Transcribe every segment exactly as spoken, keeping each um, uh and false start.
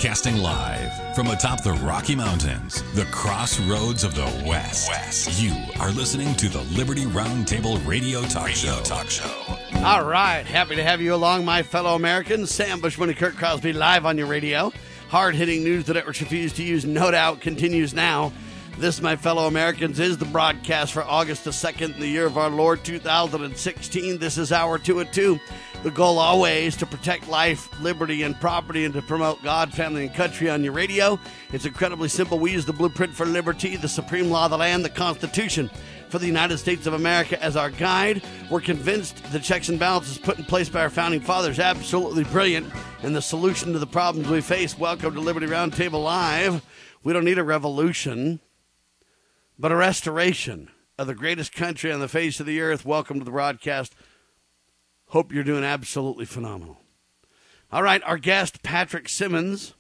Broadcasting live from atop the Rocky Mountains, the crossroads of the West. West. You are listening to the Liberty Roundtable Radio Talk Radio Show. Talk Show. All right, happy to have you along, my fellow Americans. Sam Bushman and Kirk Crosby live on your radio. Hard-hitting news the networks refuse to use, no doubt, continues now. This, my fellow Americans, is the broadcast for August the second in the year of our Lord two thousand sixteen. This is hour two at two. The goal always to protect life, liberty, and property, and to promote God, family, and country on your radio. It's incredibly simple. We use the blueprint for liberty, the supreme law of the land, the Constitution for the United States of America as our guide. We're convinced the checks and balances put in place by our founding fathers absolutely brilliant, and the solution to the problems we face. Welcome to Liberty Roundtable Live. We don't need a revolution, but a restoration of the greatest country on the face of the earth. Welcome to the broadcast. Hope you're doing absolutely phenomenal. All right, our guest, Patrick Simmons.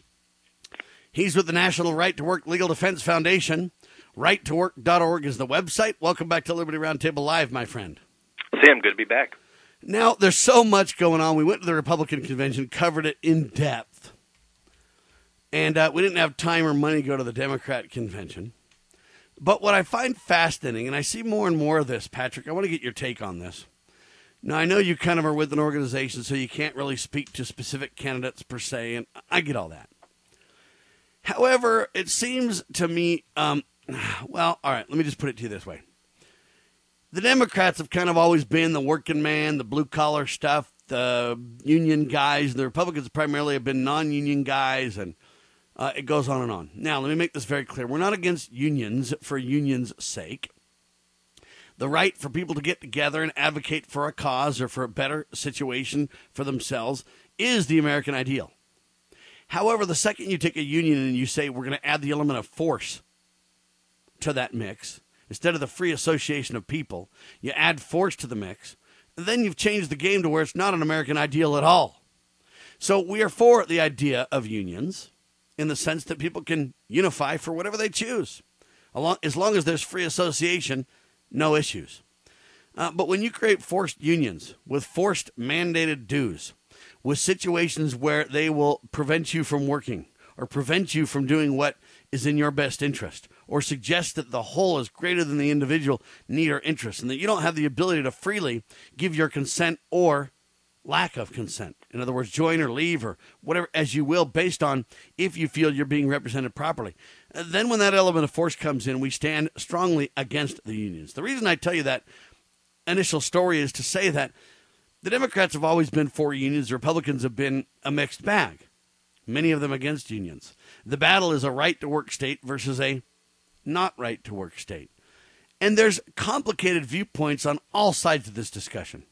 He's with the National Right to Work Legal Defense Foundation. right to work dot org is the website. Welcome back to Liberty Roundtable Live, my friend. Sam, good to be back. Now, there's so much going on. We went to the Republican convention, covered it in depth. And uh, we didn't have time or money to go to the Democrat convention. But what I find fascinating, and I see more and more of this, Patrick, I want to get your take on this. Now, I know you kind of are with an organization, so you can't really speak to specific candidates per se, and I get all that. However, it seems to me, um, well, all right, let me just put it to you this way. The Democrats have kind of always been the working man, the blue-collar stuff, the union guys, and the Republicans primarily have been non-union guys, and uh, it goes on and on. Now, let me make this very clear. We're not against unions for unions' sake. The right for people to get together and advocate for a cause or for a better situation for themselves is the American ideal. However, the second you take a union and you say we're going to add the element of force to that mix, instead of the free association of people, you add force to the mix, then you've changed the game to where it's not an American ideal at all. So we are for the idea of unions in the sense that people can unify for whatever they choose. As long as there's free association, no issues. Uh, but when you create forced unions with forced mandated dues, with situations where they will prevent you from working or prevent you from doing what is in your best interest or suggest that the whole is greater than the individual need or interest and that you don't have the ability to freely give your consent or lack of consent. In other words, join or leave or whatever as you will based on if you feel you're being represented properly. Then when that element of force comes in, we stand strongly against the unions. The reason I tell you that initial story is to say that the Democrats have always been for unions. The Republicans have been a mixed bag, many of them against unions. The battle is a right-to-work state versus a not right-to-work state. And there's complicated viewpoints on all sides of this discussion.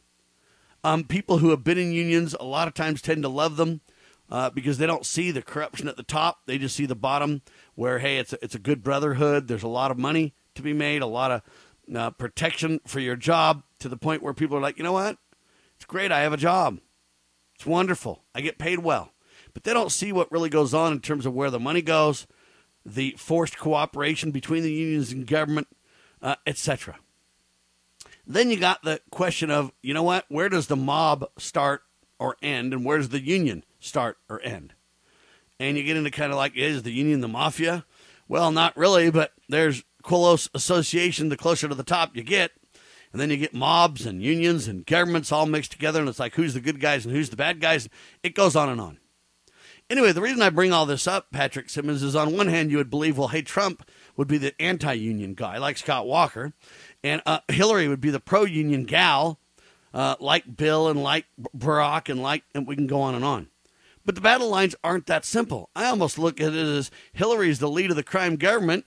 Um, people who have been in unions a lot of times tend to love them uh, because they don't see the corruption at the top. They just see the bottom where, hey, it's a, it's a good brotherhood. There's a lot of money to be made, a lot of uh, protection for your job to the point where people are like, you know what? It's great. I have a job. It's wonderful. I get paid well. But they don't see what really goes on in terms of where the money goes, the forced cooperation between the unions and government, uh, et cetera. Then you got the question of, you know what, where does the mob start or end, and where does the union start or end? And you get into kind of like, is the union the mafia? Well, not really, but there's close association. The closer to the top you get, and then you get mobs and unions and governments all mixed together, and it's like who's the good guys and who's the bad guys. It goes on and on. Anyway, the reason I bring all this up, Patrick Simmons, is on one hand you would believe, well, hey, Trump would be the anti-union guy, like Scott Walker, and uh, Hillary would be the pro-union gal, uh, like Bill and like Barack, and like, and we can go on and on. But the battle lines aren't that simple. I almost look at it as Hillary's the lead of the crime government,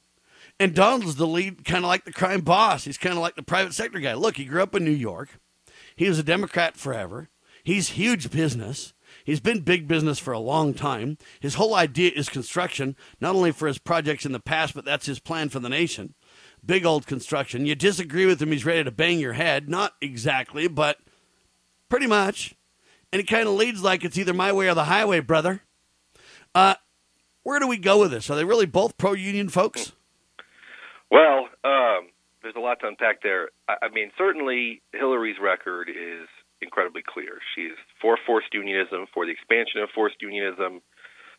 and Donald's the lead, kind of like the crime boss. He's kind of like the private sector guy. Look, he grew up in New York. He was a Democrat forever. He's huge business. He's been big business for a long time. His whole idea is construction, not only for his projects in the past, but that's his plan for the nation. Big old construction. You disagree with him, he's ready to bang your head. Not exactly, but pretty much. And it kind of leads like it's either my way or the highway, brother. Uh, where do we go with this? Are they really both pro-union folks? Well, um, there's a lot to unpack there. I, I mean, certainly Hillary's record is incredibly clear. She's for forced unionism, for the expansion of forced unionism.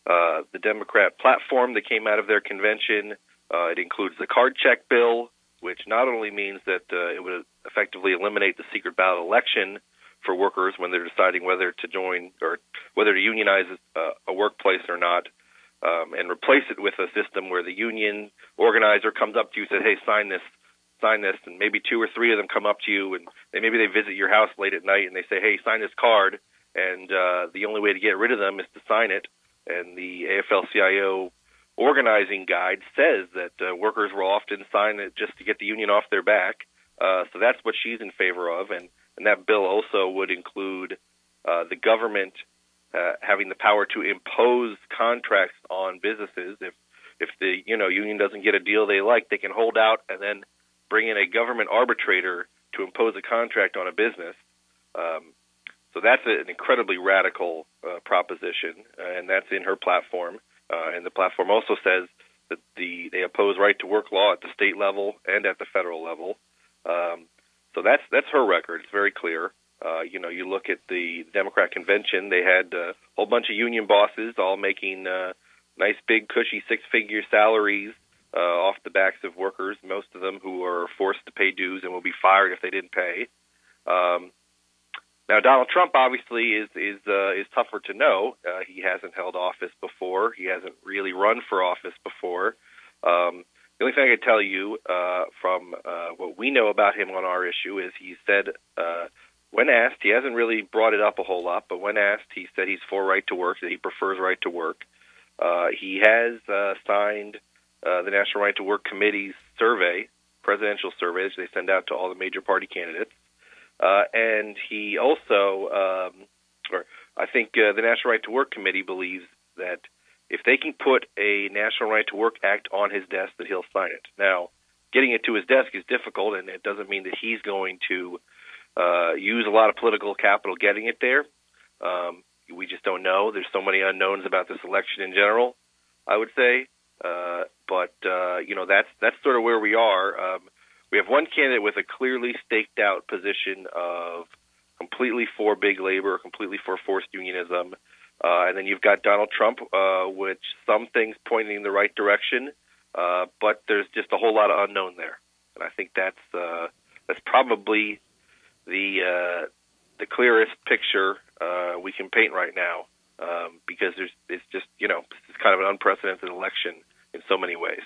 uh, the Democrat platform that came out of their convention. Uh, it includes the card check bill, which not only means that uh, it would effectively eliminate the secret ballot election for workers when they're deciding whether to join or whether to unionize uh, a workplace or not, um, and replace it with a system where the union organizer comes up to you and says, hey, sign this, sign this, and maybe two or three of them come up to you, and they, maybe they visit your house late at night, and they say, hey, sign this card, and uh, the only way to get rid of them is to sign it. And the A F L C I O organizing guide says that uh, workers will often sign it just to get the union off their back. Uh, so that's what she's in favor of, and, and that bill also would include uh, the government uh, having the power to impose contracts on businesses. If if the you know union doesn't get a deal they like, they can hold out and then bring in a government arbitrator to impose a contract on a business. Um, so that's a, an incredibly radical uh, proposition, uh, and that's in her platform. Uh, and the platform also says that the they oppose right-to-work law at the state level and at the federal level. Um, so that's that's her record. It's very clear. Uh, you know, you look at the Democrat convention; they had a whole bunch of union bosses all making uh, nice, big, cushy six-figure salaries uh, off the backs of workers. Most of them who are forced to pay dues and will be fired if they didn't pay. Um, now, Donald Trump obviously is is uh, is tougher to know. Uh, he hasn't held office before. He hasn't really run for office before. Um, The only thing I can tell you uh, from uh, what we know about him on our issue is he said, uh, when asked, he hasn't really brought it up a whole lot, but when asked, he said he's for right to work, that he prefers right to work. Uh, he has uh, signed uh, the National Right to Work Committee's survey, presidential survey, which they send out to all the major party candidates. Uh, and he also, um, or I think uh, the National Right to Work Committee believes that if they can put a National Right to Work Act on his desk, that he'll sign it. Now, getting it to his desk is difficult, and it doesn't mean that he's going to uh, use a lot of political capital getting it there. Um, we just don't know. There's so many unknowns about this election in general, I would say. Uh, but, uh, you know, that's that's sort of where we are. Um, we have one candidate with a clearly staked out position of completely for big labor, completely for forced unionism. Uh, and then you've got Donald Trump, uh, which some things pointing in the right direction, uh, but there's just a whole lot of unknown there. And I think that's uh, that's probably the uh, the clearest picture uh, we can paint right now, um, because there's it's just you know it's kind of an unprecedented election in so many ways.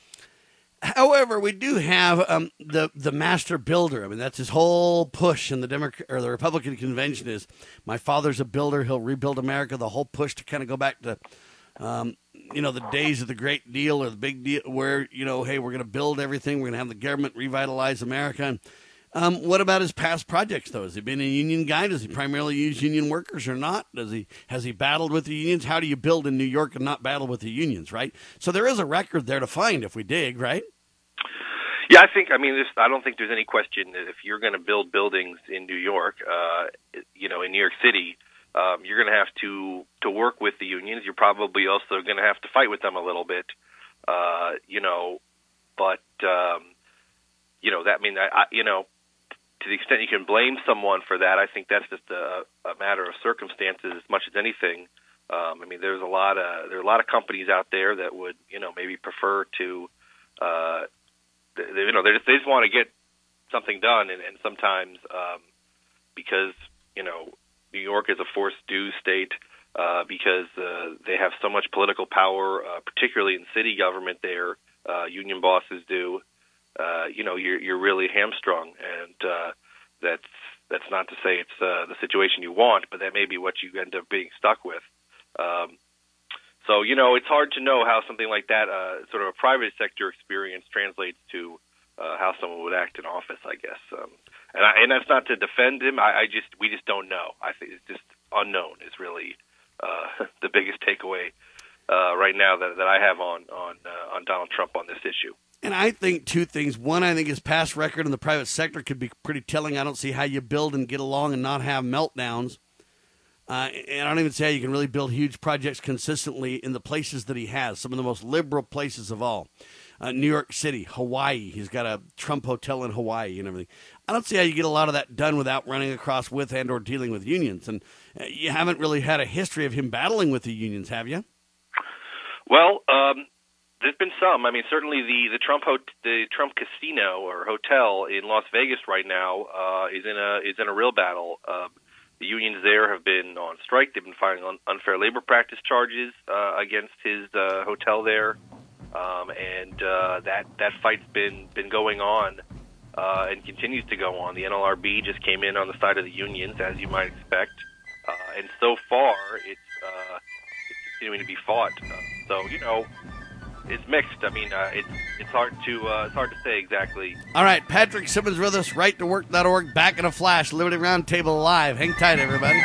However, we do have um, the the master builder. I mean, that's his whole push in the Democrat or the Republican convention is, my father's a builder. He'll rebuild America. The whole push to kind of go back to, um, you know, the days of the Great Deal or the Big Deal, where you know, hey, we're going to build everything. We're going to have the government revitalize America. And, um, what about his past projects, though? Has he been a union guy? Does he primarily use union workers or not? Does he has he battled with the unions? How do you build in New York and not battle with the unions, right? So there is a record there to find if we dig, right? Yeah, I think, I mean, this, I don't think there's any question that if you're going to build buildings in New York, uh, you know, in New York City, um, you're going to have to, to work with the unions. You're probably also going to have to fight with them a little bit, uh, you know, but, um, you know, that, I mean, I, I, you know, to the extent you can blame someone for that, I think that's just a, a matter of circumstances as much as anything. Um, I mean, there's a lot of, there are a lot of companies out there that would, you know, maybe prefer to, uh, They, you know, they just, they just want to get something done, and, and sometimes um, because you know New York is a forced dues state, uh, because uh, they have so much political power, uh, particularly in city government. There, uh, union bosses do. Uh, you know, you're you're really hamstrung, and uh, that's that's not to say it's uh, the situation you want, but that may be what you end up being stuck with. Um, So, you know, it's hard to know how something like that, uh, sort of a private sector experience translates to uh, how someone would act in office, I guess. Um, and, I, and that's not to defend him. I, I just, we just don't know. I think it's just unknown is really uh, the biggest takeaway uh, right now that, that I have on on uh, on Donald Trump on this issue. And I think two things. One, I think his past record in the private sector could be pretty telling. I don't see how you build and get along and not have meltdowns. Uh, and I don't even say how you can really build huge projects consistently in the places that he has, some of the most liberal places of all. Uh, New York City, Hawaii. He's got a Trump hotel in Hawaii and everything. I don't see how you get a lot of that done without running across with and or dealing with unions. And uh, you haven't really had a history of him battling with the unions, have you? Well, um, there's been some. I mean, certainly the the Trump hot- the Trump casino or hotel in Las Vegas right now uh, is in a is in a real battle. Uh, the unions there have been on strike. They've been filing un- unfair labor practice charges uh, against his uh, hotel there, um, and uh, that that fight's been been going on uh, and continues to go on. The N L R B just came in on the side of the unions, as you might expect, uh, and so far it's uh, it's continuing to be fought. Uh, so you know. It's mixed. I mean, uh, it's it's hard to uh, it's hard to say exactly. All right, Patrick Simmons with us, right to work dot org, back in a flash, Liberty Roundtable Live. Hang tight, everybody.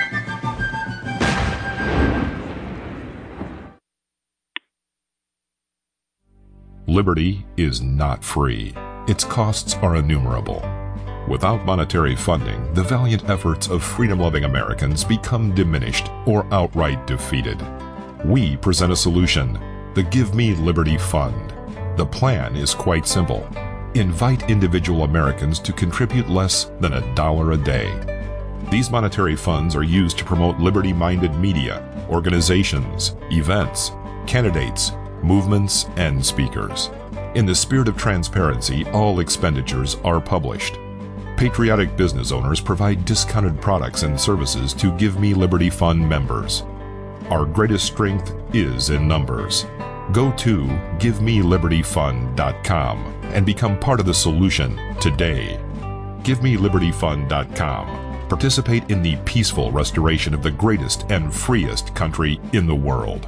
Liberty is not free. Its costs are innumerable. Without monetary funding, the valiant efforts of freedom-loving Americans become diminished or outright defeated. We present a solution. The Give Me Liberty Fund. The plan is quite simple. Invite individual Americans to contribute less than a dollar a day. These monetary funds are used to promote liberty-minded media, organizations, events, candidates, movements, and speakers. In the spirit of transparency, all expenditures are published. Patriotic business owners provide discounted products and services to Give Me Liberty Fund members. Our greatest strength is in numbers. Go to give me liberty fund dot com and become part of the solution today. give me liberty fund dot com. Participate in the peaceful restoration of the greatest and freest country in the world.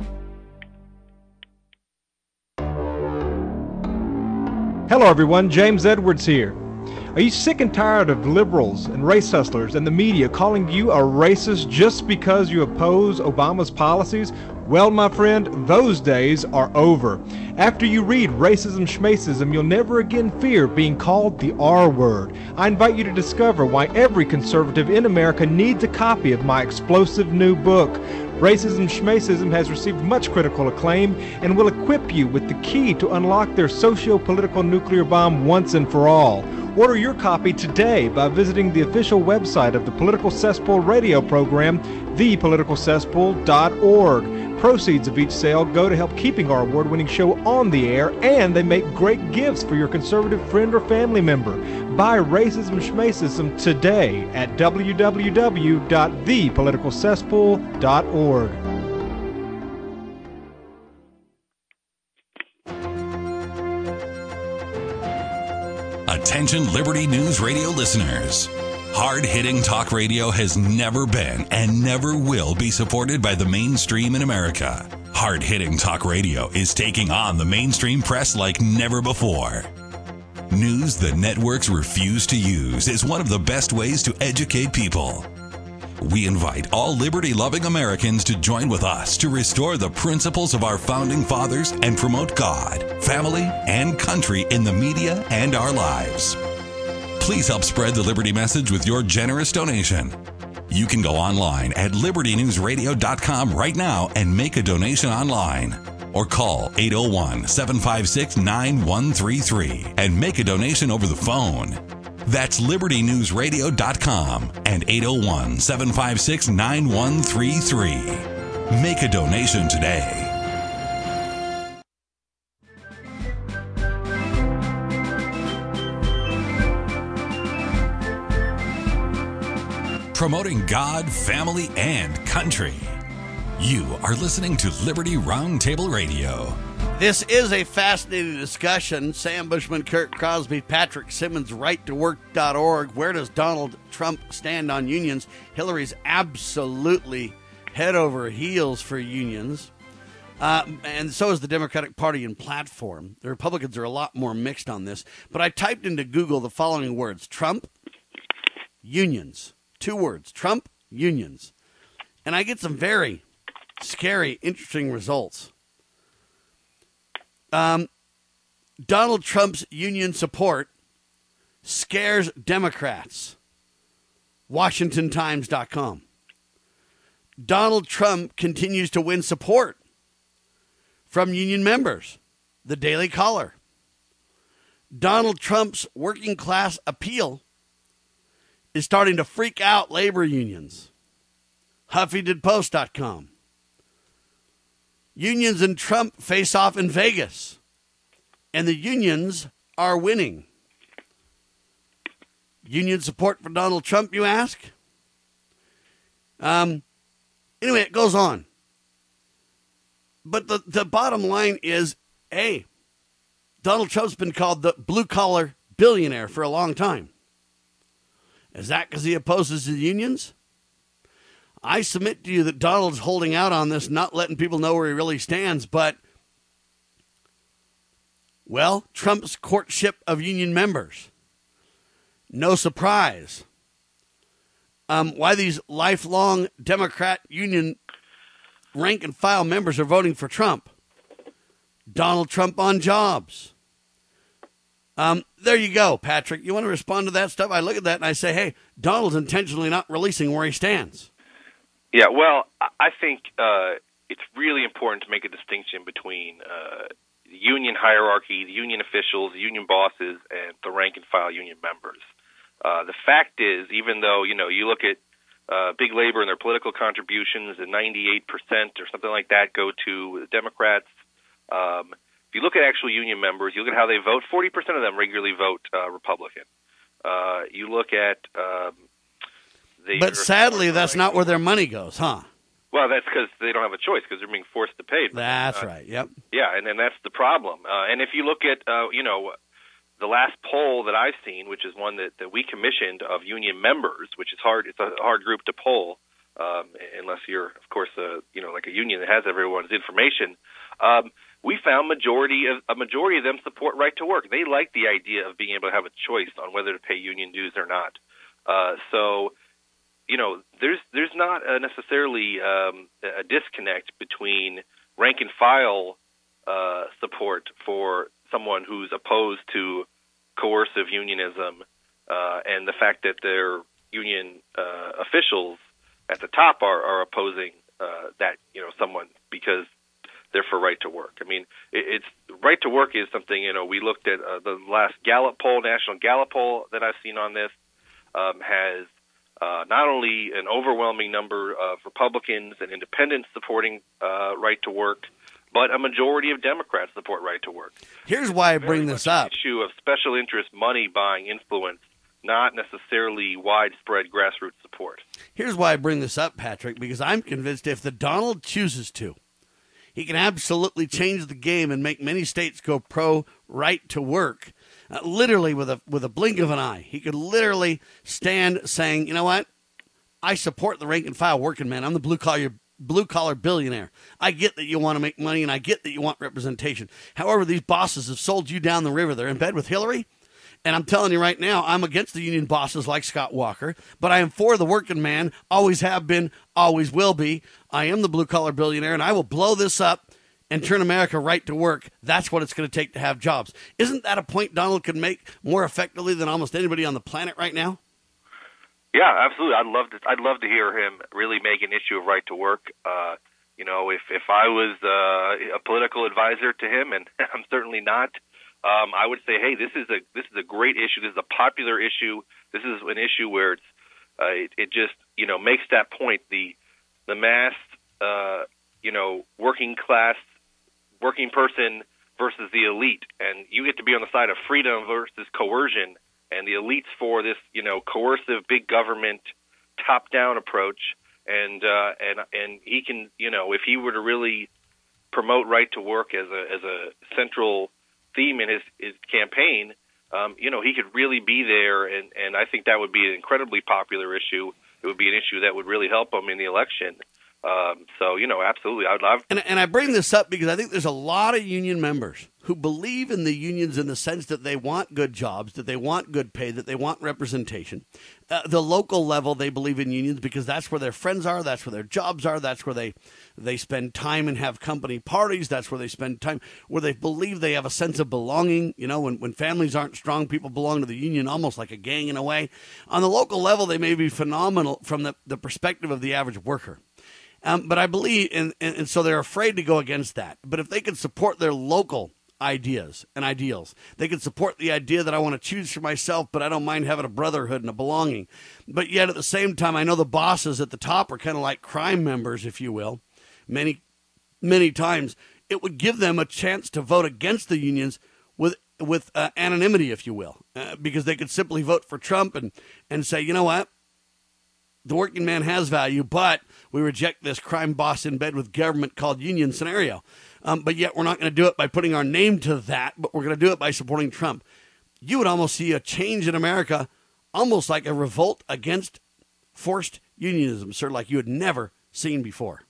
Hello everyone, James Edwards here. Are you sick and tired of liberals and race hustlers and the media calling you a racist just because you oppose Obama's policies? Well, my friend, those days are over. After you read Racism Schmacism, you'll never again fear being called the R word. I invite you to discover why every conservative in America needs a copy of my explosive new book. Racism Schmacism has received much critical acclaim and will equip you with the key to unlock their socio-political nuclear bomb once and for all. Order your copy today by visiting the official website of the Political Cesspool radio program, the political cesspool dot org. Proceeds of each sale go to help keeping our award-winning show on the air, and they make great gifts for your conservative friend or family member. Buy Racism Schmacism today at w w w dot the political cesspool dot org. Attention Liberty News Radio listeners. Hard-hitting talk radio has never been and never will be supported by the mainstream in America. Hard-hitting talk radio is taking on the mainstream press like never before. News the networks refuse to use is one of the best ways to educate people. We invite all liberty-loving Americans to join with us to restore the principles of our founding fathers and promote God, family, and country in the media and our lives. Please help spread the Liberty message with your generous donation. You can go online at liberty news radio dot com right now and make a donation online. Or call eight oh one, seven five six, nine one three three and make a donation over the phone. That's liberty news radio dot com and eight oh one, seven five six, nine one three three. Make a donation today. Promoting God, family, and country. You are listening to Liberty Roundtable Radio. This is a fascinating discussion. Sam Bushman, Kurt Crosby, Patrick Simmons, right to work dot org. Where does Donald Trump stand on unions? Hillary's absolutely head over heels for unions. Uh, and so is the Democratic Party and platform. The Republicans are a lot more mixed on this. But I typed into Google the following words: Trump, unions. Two words: Trump, unions. And I get some very scary, interesting results. Um, Donald Trump's union support scares Democrats. Washington Times dot com. Donald Trump continues to win support from union members. The Daily Caller. Donald Trump's working class appeal is starting to freak out labor unions. Huffington Post dot com. Unions and Trump face off in Vegas, and the unions are winning. Union support for Donald Trump, you ask? Um. Anyway, it goes on. But the, the bottom line is, hey, Donald Trump's been called the blue-collar billionaire for a long time. Is that because he opposes the unions? I submit to you that Donald's holding out on this, not letting people know where he really stands, but, well, Trump's courtship of union members. No surprise. Um, why these lifelong Democrat union rank and file members are voting for Trump. Donald Trump on jobs. Um, there you go, Patrick. You want to respond to that stuff? I look at that and I say, hey, Donald's intentionally not releasing where he stands. Yeah, well, I think uh, it's really important to make a distinction between uh, the union hierarchy, the union officials, the union bosses, and the rank and file union members. Uh, the fact is, even though, you know, you look at uh, big labor and their political contributions, and ninety-eight percent or something like that go to the Democrats. Um, if you look at actual union members, you look at how they vote, forty percent of them regularly vote uh, Republican. Uh, you look at... Um, but sadly, that's not where their money goes, huh? Well, that's because they don't have a choice, because they're being forced to pay. That's uh, right, yep. Yeah, and, and that's the problem. Uh, and if you look at, uh, you know... the last poll that I've seen, which is one that, that we commissioned of union members, which is hard, it's a hard group to poll, um, unless you're, of course, uh, you know, like a union that has everyone's information. Um, we found majority of a majority of them support right to work. They like the idea of being able to have a choice on whether to pay union dues or not. Uh, so, you know, there's there's not a necessarily um, a disconnect between rank and file uh, support for someone who's opposed to coercive unionism uh, and the fact that their union uh, officials at the top are, are opposing uh, that, you know, someone because they're for right to work. I mean, it, it's right to work is something, you know, we looked at uh, the last Gallup poll, National Gallup poll that I've seen on this um, has uh, not only an overwhelming number of Republicans and independents supporting uh, right to work, but a majority of Democrats support right to work. Here's why I bring this up. It's an issue of special interest money buying influence, not necessarily widespread grassroots support. Here's why I bring this up, Patrick, because I'm convinced if the Donald chooses to, he can absolutely change the game and make many states go pro right to work, uh, literally with a with a blink of an eye. He could literally stand saying, you know what, I support the rank and file working man. I'm the blue collar blue collar billionaire. I get that you want to make money and I get that you want representation. However, these bosses have sold you down the river. They're in bed with Hillary. And I'm telling you right now, I'm against the union bosses like Scott Walker, but I am for the working man, always have been, always will be. I am the blue-collar billionaire, and I will blow this up and turn America right to work. That's what it's going to take to have jobs. Isn't that a point Donald could make more effectively than almost anybody on the planet right now? Yeah, absolutely. I'd love to. I'd love to hear him really make an issue of right to work. Uh, you know, if if I was uh, a political advisor to him, and I'm certainly not. Um, I would say, hey, this is a this is a great issue. This is a popular issue. This is an issue where it's uh, it, it just you know makes that point. The the mass uh, you know working class working person versus the elite, and you get to be on the side of freedom versus coercion, and the elites for this you know coercive big government top down approach. And uh, and and he can you know if he were to really promote right to work as a as a central theme in his, his campaign, um, you know, he could really be there, and, and I think that would be an incredibly popular issue. It would be an issue that would really help him in the election. Um, so, you know, absolutely. I would love. And, and I bring this up because I think there's a lot of union members who believe in the unions in the sense that they want good jobs, that they want good pay, that they want representation. Uh, the local level, they believe in unions because that's where their friends are, that's where their jobs are, that's where they, they spend time and have company parties, that's where they spend time, where they believe they have a sense of belonging. You know, when, when families aren't strong, people belong to the union almost like a gang in a way. On the local level, they may be phenomenal from the, the perspective of the average worker. Um, but I believe, and, and, and so they're afraid to go against that. But if they can support their local ideas and ideals, they can support the idea that I want to choose for myself, but I don't mind having a brotherhood and a belonging. But yet at the same time, I know the bosses at the top are kind of like crime members, if you will. Many many times, it would give them a chance to vote against the unions with with uh, anonymity, if you will, uh, because they could simply vote for Trump and, and say, you know what, the working man has value, but we reject this crime boss in bed with government called union scenario. Um, but yet we're not going to do it by putting our name to that, but we're going to do it by supporting Trump. You would almost see a change in America, almost like a revolt against forced unionism, sir, like you had never seen before.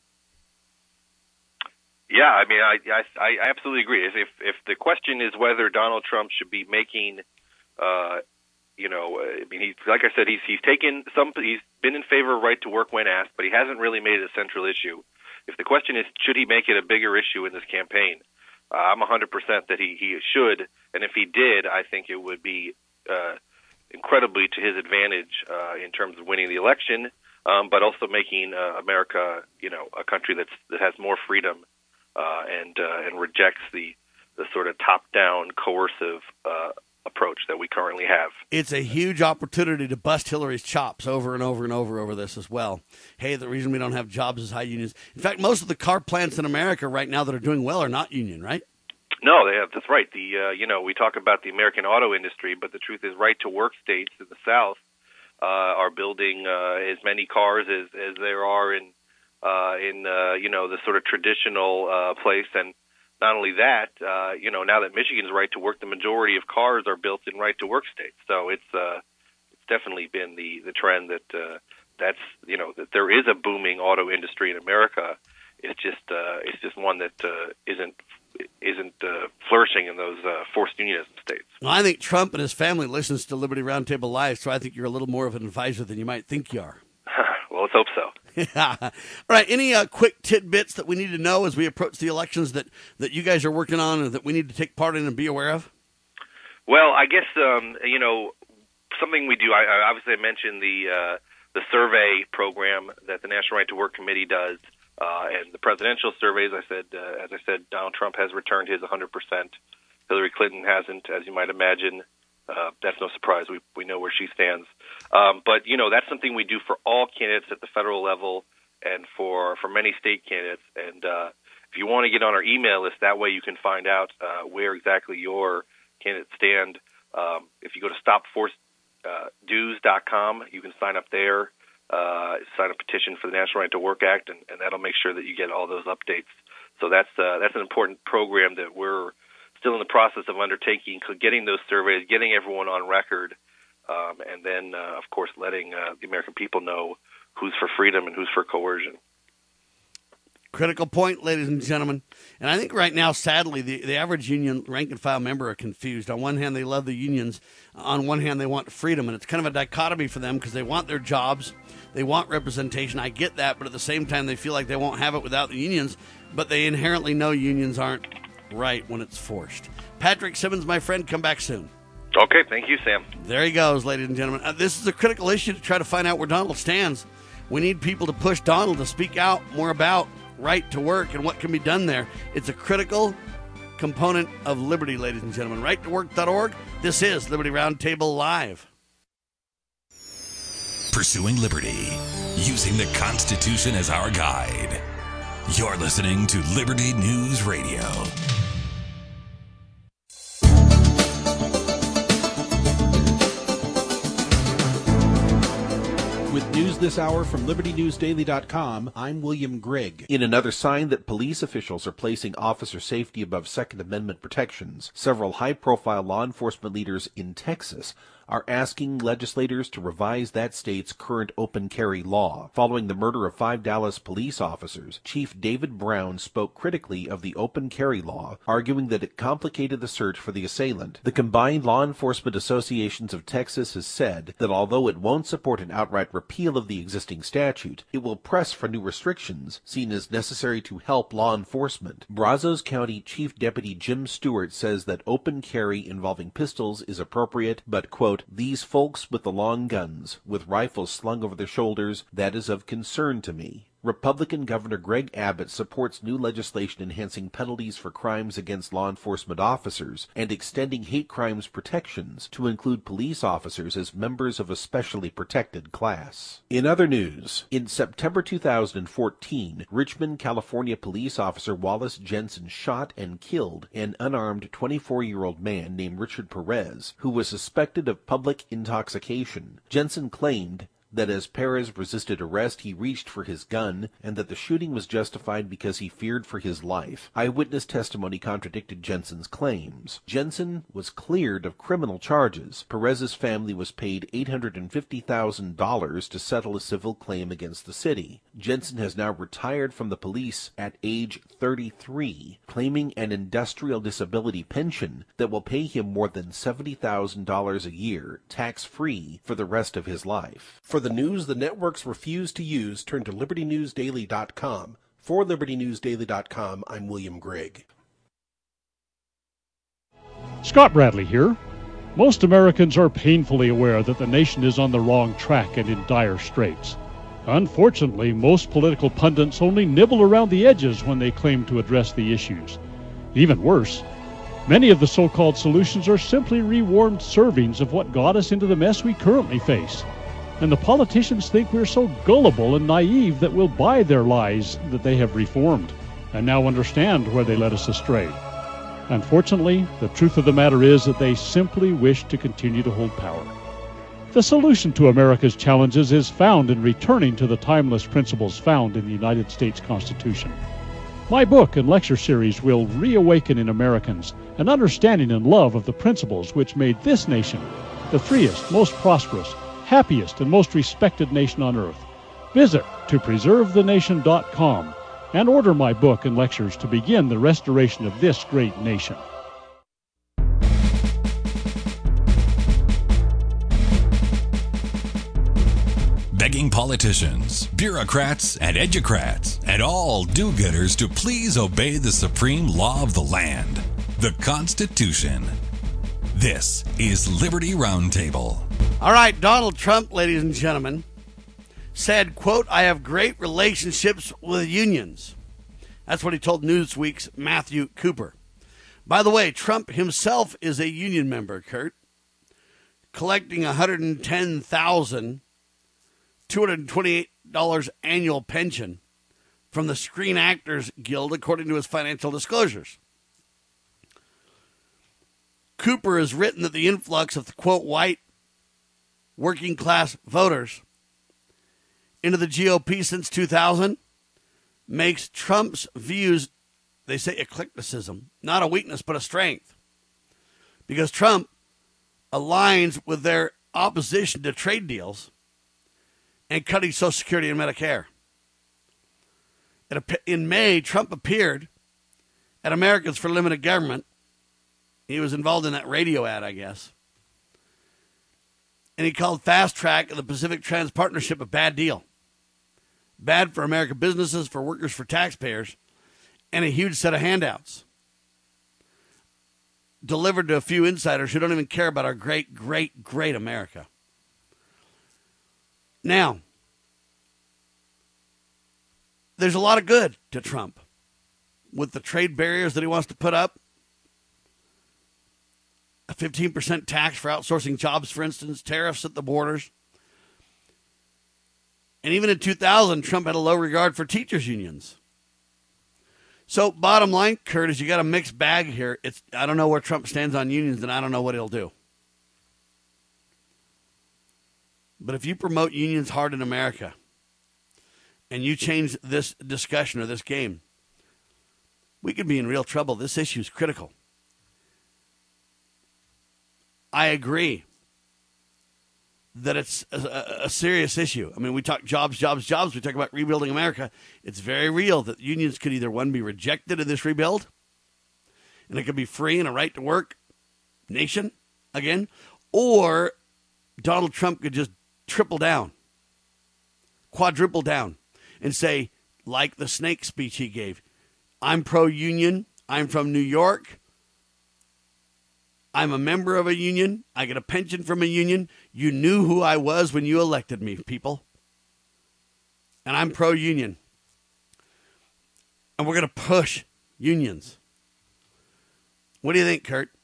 Yeah, I mean, I, I, I absolutely agree. If if the question is whether Donald Trump should be making, uh, you know, I mean, he's like I said, he's he's taken some, he's been in favor of right to work when asked, but he hasn't really made it a central issue. If the question is, should he make it a bigger issue in this campaign, uh, I'm one hundred percent that he, he should, and if he did, I think it would be uh, incredibly to his advantage uh, in terms of winning the election, um, but also making uh, America, you know, a country that's that has more freedom. Uh, and uh, and rejects the, the sort of top-down coercive uh, approach that we currently have. It's a huge opportunity to bust Hillary's chops over and over and over over this as well. Hey, the reason we don't have jobs is high unions. In fact, most of the car plants in America right now that are doing well are not union, right? No, they have, that's right. The uh, you know, we talk about the American auto industry, but the truth is right-to-work states in the South uh, are building uh, as many cars as, as there are in Uh, in, uh, you know, the sort of traditional uh, place. And not only that, uh, you know, now that Michigan's right to work, the majority of cars are built in right to work states. So it's uh, it's definitely been the, the trend that uh, that's, you know, that there is a booming auto industry in America. It's just uh, it's just one that uh, isn't isn't uh, flourishing in those uh, forced unionism states. Well, I think Trump and his family listens to Liberty Roundtable Live, so I think you're a little more of an advisor than you might think you are. Well, let's hope so. Yeah. All right. Any uh, quick tidbits that we need to know as we approach the elections that, that you guys are working on and that we need to take part in and be aware of? Well, I guess, um, you know, something we do, I, I obviously I mentioned the uh, the survey program that the National Right to Work Committee does, uh, and the presidential surveys. I said, uh, as I said, Donald Trump has returned his one hundred percent. Hillary Clinton hasn't, as you might imagine. Uh, that's no surprise. We we know where she stands. Um, but, you know, that's something we do for all candidates at the federal level and for, for many state candidates. And uh, if you want to get on our email list, that way you can find out uh, where exactly your candidates stand. Um, if you go to stop forced dues dot com, you can sign up there, uh, sign a petition for the National Right to Work Act, and, and that'll make sure that you get all those updates. So that's uh, that's an important program that we're still in the process of undertaking, getting those surveys, getting everyone on record, um, and then, uh, of course, letting uh, the American people know who's for freedom and who's for coercion. Critical point, ladies and gentlemen. And I think right now, sadly, the, the average union rank-and-file member are confused. On one hand, they love the unions. On one hand, they want freedom. And it's kind of a dichotomy for them because they want their jobs. They want representation. I get that. But at the same time, they feel like they won't have it without the unions. But they inherently know unions aren't right when it's forced. Patrick Simmons, my friend, come back soon. Okay, thank you, Sam. There he goes, ladies and gentlemen. Uh, this is a critical issue to try to find out where Donald stands. We need people to push Donald to speak out more about right to work and what can be done there. It's a critical component of liberty, ladies and gentlemen. right to work dot org. This is Liberty Roundtable Live. Pursuing liberty, using the Constitution as our guide. You're listening to Liberty News Radio. With news this hour from Liberty News Daily dot com, I'm William Grigg. In another sign that police officials are placing officer safety above Second Amendment protections, several high-profile law enforcement leaders in Texas are asking legislators to revise that state's current open carry law. Following the murder of five Dallas police officers, Chief David Brown spoke critically of the open carry law, arguing that it complicated the search for the assailant. The Combined Law Enforcement Associations of Texas has said that although it won't support an outright repeal of the existing statute, it will press for new restrictions seen as necessary to help law enforcement. Brazos County Chief Deputy Jim Stewart says that open carry involving pistols is appropriate, but, quote, these folks with the long guns, with rifles slung over their shoulders, that is of concern to me. Republican Governor Greg Abbott supports new legislation enhancing penalties for crimes against law enforcement officers and extending hate crimes protections to include police officers as members of a specially protected class. In other news, in September two thousand fourteen, Richmond, California police officer Wallace Jensen shot and killed an unarmed twenty-four-year-old man named Richard Perez, who was suspected of public intoxication. Jensen claimed that as Perez resisted arrest, he reached for his gun, and that the shooting was justified because he feared for his life. Eyewitness testimony contradicted Jensen's claims. Jensen was cleared of criminal charges. Perez's family was paid eight hundred fifty thousand dollars to settle a civil claim against the city. Jensen has now retired from the police at age thirty-three, claiming an industrial disability pension that will pay him more than seventy thousand dollars a year, tax-free, for the rest of his life. For the news the networks refuse to use, turn to Liberty News Daily dot com. For Liberty News Daily dot com, I'm William Grigg. Scott Bradley here. Most Americans are painfully aware that the nation is on the wrong track and in dire straits. Unfortunately, most political pundits only nibble around the edges when they claim to address the issues. Even worse, many of the so-called solutions are simply rewarmed servings of what got us into the mess we currently face. And the politicians think we're so gullible and naive that we'll buy their lies that they have reformed, and now understand where they led us astray. Unfortunately, the truth of the matter is that they simply wish to continue to hold power. The solution to America's challenges is found in returning to the timeless principles found in the United States Constitution. My book and lecture series will reawaken in Americans an understanding and love of the principles which made this nation the freest, most prosperous, happiest, and most respected nation on earth. Visit to preserve the nation dot com and order my book and lectures to begin the restoration of this great nation. Begging politicians, bureaucrats, and educrats, and all do-gooders to please obey the supreme law of the land, the Constitution. This is Liberty Roundtable. All right, Donald Trump, ladies and gentlemen, said, quote, I have great relationships with unions. That's what he told Newsweek's Matthew Cooper. By the way, Trump himself is a union member, Kurt, collecting one hundred ten thousand two hundred twenty-eight dollars annual pension from the Screen Actors Guild, according to his financial disclosures. Cooper has written that the influx of, quote, white working class voters into the G O P since two thousand makes Trump's views, they say eclecticism, not a weakness but a strength. Because Trump aligns with their opposition to trade deals and cutting Social Security and Medicare. In May, Trump appeared at Americans for Limited Government. He was involved in that radio ad, I guess. And he called Fast Track and the Pacific Trans Partnership a bad deal. Bad for American businesses, for workers, for taxpayers, and a huge set of handouts delivered to a few insiders who don't even care about our great, great, great America. Now, there's a lot of good to Trump with the trade barriers that he wants to put up. A fifteen percent tax for outsourcing jobs, for instance, tariffs at the borders. And even in two thousand, Trump had a low regard for teachers' unions. So bottom line, Kurt, is you got a mixed bag here. It's I don't know where Trump stands on unions, and I don't know what he'll do. But if you promote unions hard in America and you change this discussion or this game, we could be in real trouble. This issue is critical. I agree that it's a, a serious issue. I mean, we talk jobs, jobs, jobs. We talk about rebuilding America. It's very real that unions could either, one, be rejected in this rebuild, and it could be free and a right to work nation again, or Donald Trump could just triple down, quadruple down, and say, like the snake speech he gave, I'm pro-union, I'm from New York, I'm a member of a union. I get a pension from a union. You knew who I was when you elected me, people. And I'm pro-union. and we're going to push unions. What do you think, Kurt?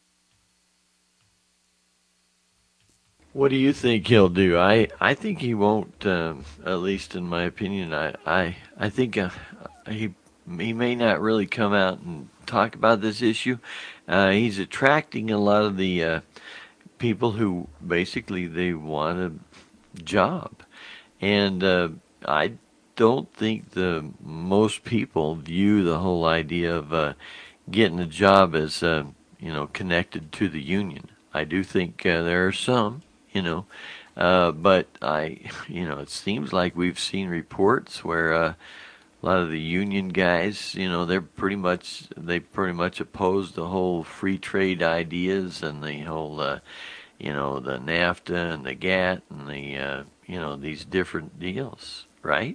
What do you think he'll do? I, I think he won't, um, at least in my opinion. I I, I think uh, he he may not really come out and talk about this issue. Uh, he's attracting a lot of the uh, people who basically they want a job. And uh, I don't think the most people view the whole idea of uh, getting a job as, uh, you know, connected to the union. I do think uh, there are some. You know, uh, but I, you know, it seems like we've seen reports where uh, a lot of the union guys, you know, they're pretty much, they pretty much oppose the whole free trade ideas and the whole, uh, you know, the NAFTA and the GATT and the, uh, you know, these different deals, right?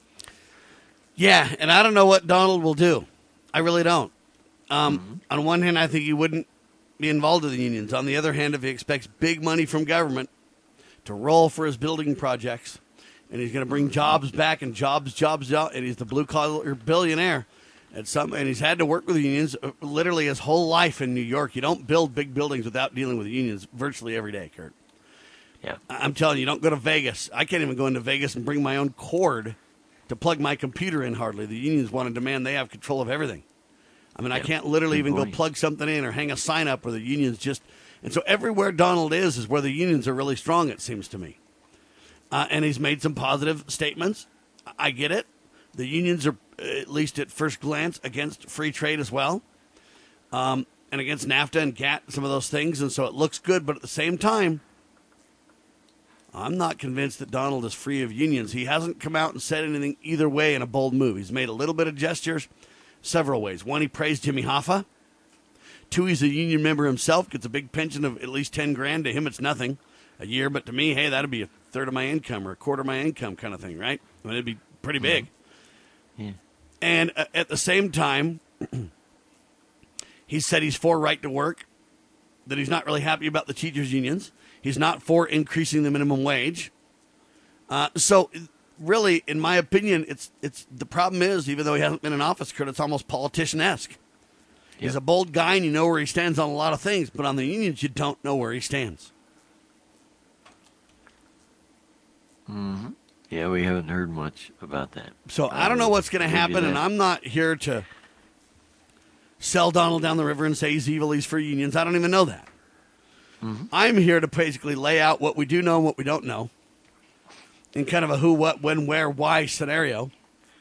Yeah, and I don't know what Donald will do. I really don't. Um, mm-hmm. On one hand, I think he wouldn't be involved in the unions. On the other hand, if he expects big money from government to roll for his building projects, and he's going to bring jobs back and jobs, jobs, jobs, and he's the blue-collar billionaire, at some, and he's had to work with the unions literally his whole life in New York. You don't build big buildings without dealing with the unions virtually every day, Kurt. Yeah, I'm telling you, don't go to Vegas. I can't even go into Vegas and bring my own cord to plug my computer in hardly. The unions want to demand they have control of everything. I mean, yeah, I can't literally even point. go plug something in or hang a sign up where the unions just... And so everywhere Donald is is where the unions are really strong, it seems to me. Uh, and he's made some positive statements. I get it. The unions are, at least at first glance, against free trade as well. Um, and against NAFTA and GATT, some of those things. And so it looks good. But at the same time, I'm not convinced that Donald is free of unions. He hasn't come out and said anything either way in a bold move. He's made a little bit of gestures several ways. One, he praised Jimmy Hoffa. Two, he's a union member himself, gets a big pension of at least ten grand. To him, it's nothing a year, but to me, hey, that'd be a third of my income or a quarter of my income kind of thing, right? I mean, it'd be pretty big. Yeah. And uh, at the same time, he said he's for right to work, that he's not really happy about the teachers' unions. He's not for increasing the minimum wage. Uh, so... Really, in my opinion, it's it's the problem is, even though he hasn't been in office, Kurt, it's almost politician-esque. Yep. He's a bold guy, and you know where he stands on a lot of things, but on the unions, you don't know where he stands. Mm-hmm. Yeah, we haven't heard much about that. So I don't know what's going to happen, and I'm not here to sell Donald down the river and say he's evil, he's for unions. I don't even know that. Mm-hmm. I'm here to basically lay out what we do know and what we don't know, in kind of a who, what, when, where, why scenario,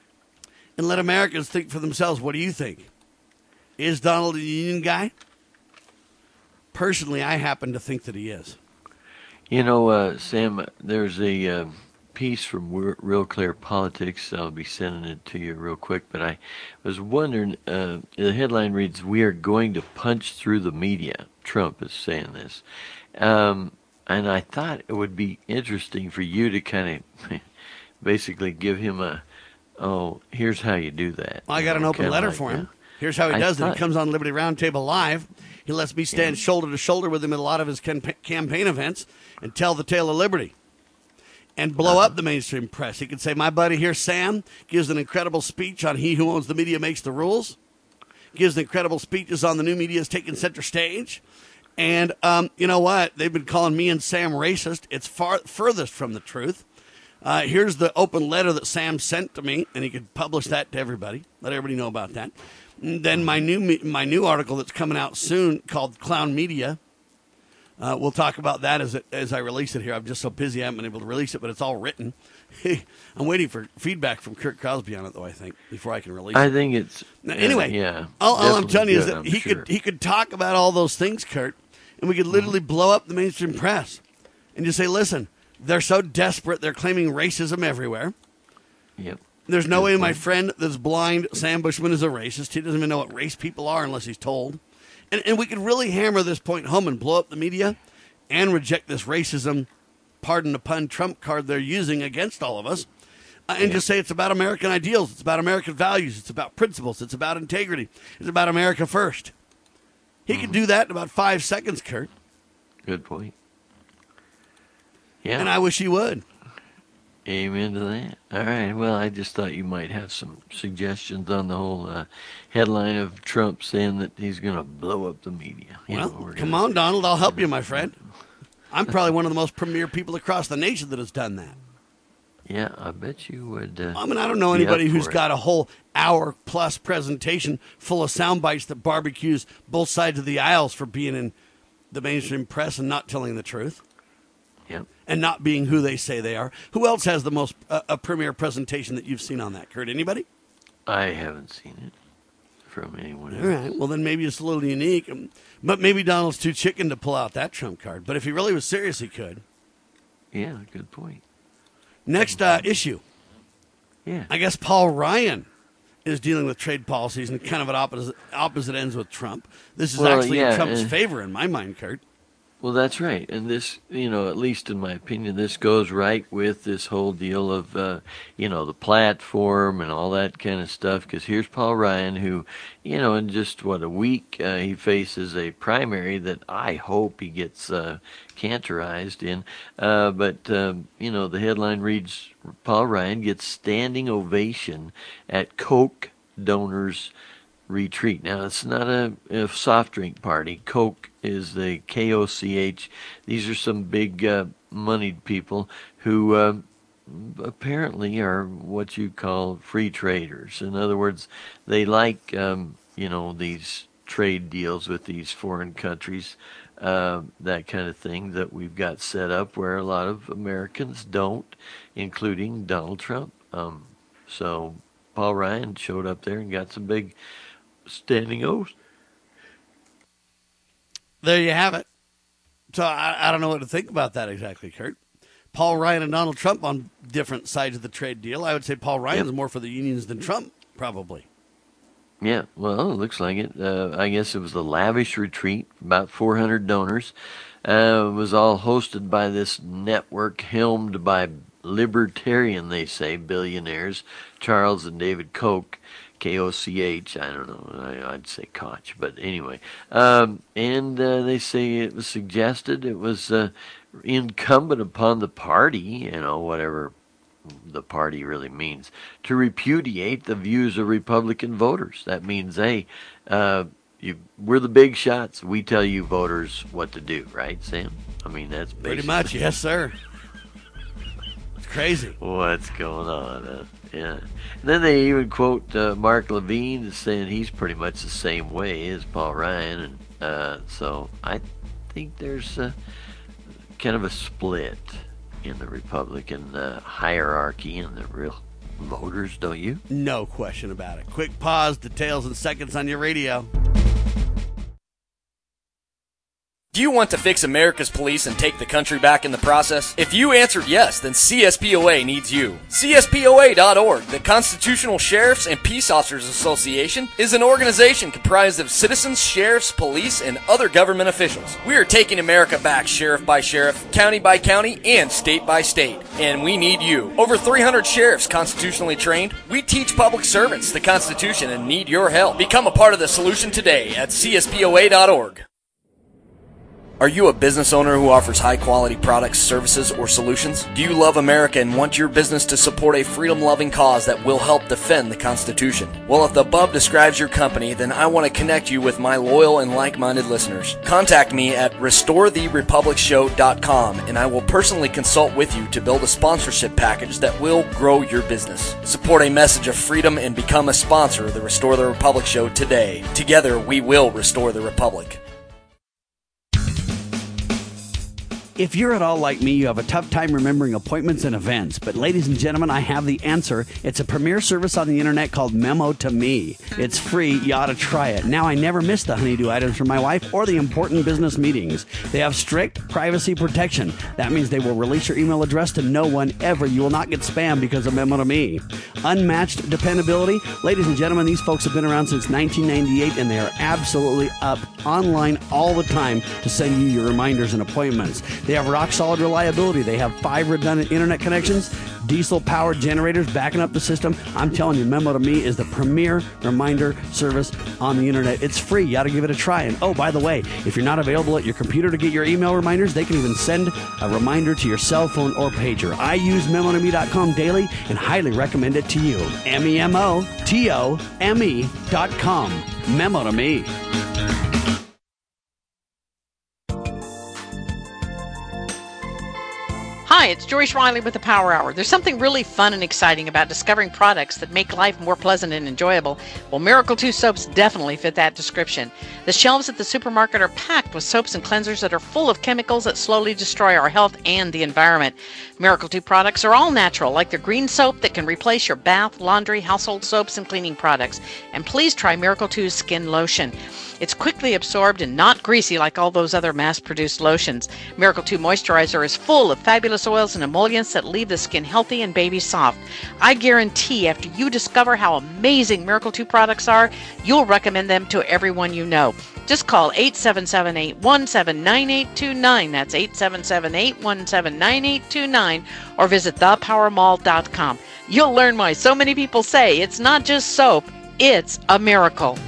and let Americans think for themselves. What do you think? Is Donald a union guy? Personally, I happen to think that he is. You know, uh, Sam, there's a uh, piece from Real Clear Politics. I'll be sending it to you real quick, but I was wondering, uh, the headline reads, "We are going to punch through the media." Trump is saying this. Um And I thought it would be interesting for you to kind of basically give him a, oh, here's how you do that. Well, I got an open letter like for him. That. Here's how he does it. He comes on Liberty Roundtable Live. He lets me stand yeah. shoulder to shoulder with him at a lot of his cam- campaign events and tell the tale of liberty and blow uh-huh. up the mainstream press. He could say, my buddy here, Sam, gives an incredible speech on he who owns the media makes the rules, gives incredible speeches on the new media is taking center stage. And um, you know what? They've been calling me and Sam racist. It's far furthest from the truth. Uh, here's the open letter that Sam sent to me, and he could publish that to everybody. Let everybody know about that. And then my new my new article that's coming out soon called Clown Media. Uh, we'll talk about that as it, as I release it here. I'm just so busy I haven't been able to release it, but it's all written. I'm waiting for feedback from Kurt Crosby on it, though, I think, before I can release I it. I think it's... Now, anyway, uh, yeah, all, all I'm telling you is that I'm he sure. could he could talk about all those things, Kurt, and we could literally mm-hmm. blow up the mainstream press and just say, listen, they're so desperate, they're claiming racism everywhere. Yep. There's no Good way point. my friend that's blind, Sam Bushman, is a racist. He doesn't even know what race people are unless he's told. And, and we could really hammer this point home and blow up the media and reject this racism, pardon the pun, Trump card they're using against all of us, uh, and yeah. just say it's about American ideals, it's about American values, it's about principles, it's about integrity, it's about America first. He mm-hmm. could do that in about five seconds, Kurt. Good point. Yeah. And I wish he would. Amen to that. All right. Well, I just thought you might have some suggestions on the whole uh, headline of Trump saying that he's going to blow up the media. You Well, know, come gonna... on, Donald. I'll help you, my friend. I'm probably one of the most premier people across the nation that has done that. Yeah, I bet you would. Uh, I mean, I don't know anybody who's got a whole hour-plus presentation full of sound bites that barbecues both sides of the aisles for being in the mainstream press and not telling the truth. Yep. And not being who they say they are. Who else has the most uh, a premier presentation that you've seen on that, Kurt? Anybody? I haven't seen it from anyone else. All right. Well, then maybe it's a little unique. Um, but maybe Donald's too chicken to pull out that Trump card. But if he really was serious, he could. Yeah, good point. Next uh, issue. Yeah. I guess Paul Ryan is dealing with trade policies and kind of at opposite, opposite ends with Trump. This is well, actually yeah, in Trump's uh, favor in my mind, Kurt. Well, that's right. And this, you know, at least in my opinion, this goes right with this whole deal of, uh, you know, the platform and all that kind of stuff. Because here's Paul Ryan, who, you know, in just, what, a week, uh, he faces a primary that I hope he gets uh, cantorized in. Uh, but, um, you know, the headline reads, Paul Ryan gets standing ovation at Coke donors retreat. Now, it's not a, a soft drink party. Coke is the K O C H. These are some big uh, moneyed people who uh, apparently are what you call free traders. In other words, they like, um, you know, these trade deals with these foreign countries, uh, that kind of thing that we've got set up where a lot of Americans don't, including Donald Trump. Um, so Paul Ryan showed up there and got some big standing oaths. There you have it. So I, I don't know what to think about that exactly, Kurt. Paul Ryan and Donald Trump on different sides of the trade deal. I would say Paul Ryan's yep. more for the unions than Trump, probably. Yeah, well, it looks like it. Uh, I guess it was a lavish retreat, about four hundred donors. Uh, it was all hosted by this network helmed by libertarian, they say, billionaires, Charles and David Koch. K O C H, I don't know, I, I'd say Koch, but anyway. Um, and uh, they say it was suggested, it was uh, incumbent upon the party, you know, whatever the party really means, to repudiate the views of Republican voters. That means, hey, uh, you, we're the big shots. We tell you voters what to do, right, Sam? I mean, that's basically... Pretty much, yes, sir. It's crazy. What's going on, huh? Yeah. And then they even quote uh, Mark Levine as saying he's pretty much the same way as Paul Ryan. And uh, so I think there's uh, kind of a split in the Republican uh, hierarchy and the real voters, don't you? No question about it. Quick pause, details in seconds on your radio. Do you want to fix America's police and take the country back in the process? If you answered yes, then C S P O A needs you. C S P O A dot org, the Constitutional Sheriffs and Peace Officers Association, is an organization comprised of citizens, sheriffs, police, and other government officials. We are taking America back sheriff by sheriff, county by county, and state by state. And we need you. Over three hundred sheriffs constitutionally trained. We teach public servants the Constitution and need your help. Become a part of the solution today at C S P O A dot org. Are you a business owner who offers high-quality products, services, or solutions? Do you love America and want your business to support a freedom-loving cause that will help defend the Constitution? Well, if the above describes your company, then I want to connect you with my loyal and like-minded listeners. Contact me at restore the republic show dot com, and I will personally consult with you to build a sponsorship package that will grow your business. Support a message of freedom and become a sponsor of the Restore the Republic Show today. Together, we will restore the Republic. If you're at all like me, you have a tough time remembering appointments and events. But ladies and gentlemen, I have the answer. It's a premier service on the internet called Memo to Me. It's free. You ought to try it. Now, I never miss the honeydew items for my wife or the important business meetings. They have strict privacy protection. That means they will release your email address to no one ever. You will not get spam because of Memo to Me. Unmatched dependability. Ladies and gentlemen, these folks have been around since nineteen ninety-eight, and they are absolutely up online all the time to send you your reminders and appointments. They have rock-solid reliability. They have five redundant internet connections, diesel-powered generators backing up the system. I'm telling you, Memo to Me is the premier reminder service on the internet. It's free. You got to give it a try. And oh, by the way, if you're not available at your computer to get your email reminders, they can even send a reminder to your cell phone or pager. I use memo to me dot com daily and highly recommend it to you. M E M O T O M E dot com. Memo to Me. Hi, it's Joyce Riley with the Power Hour. There's something really fun and exciting about discovering products that make life more pleasant and enjoyable. Well, Miracle two soaps definitely fit that description. The shelves at the supermarket are packed with soaps and cleansers that are full of chemicals that slowly destroy our health and the environment. Miracle two products are all natural, like their green soap that can replace your bath, laundry, household soaps, and cleaning products. And please try Miracle two's skin lotion. It's quickly absorbed and not greasy like all those other mass-produced lotions. Miracle two Moisturizer is full of fabulous oils and emollients that leave the skin healthy and baby soft. I guarantee after you discover how amazing Miracle two products are, you'll recommend them to everyone you know. Just call eight seven seven, eight one seven, nine eight two nine. That's eight seven seven, eight one seven, nine eight two nine. Or visit the power mall dot com. You'll learn why so many people say it's not just soap, it's a miracle.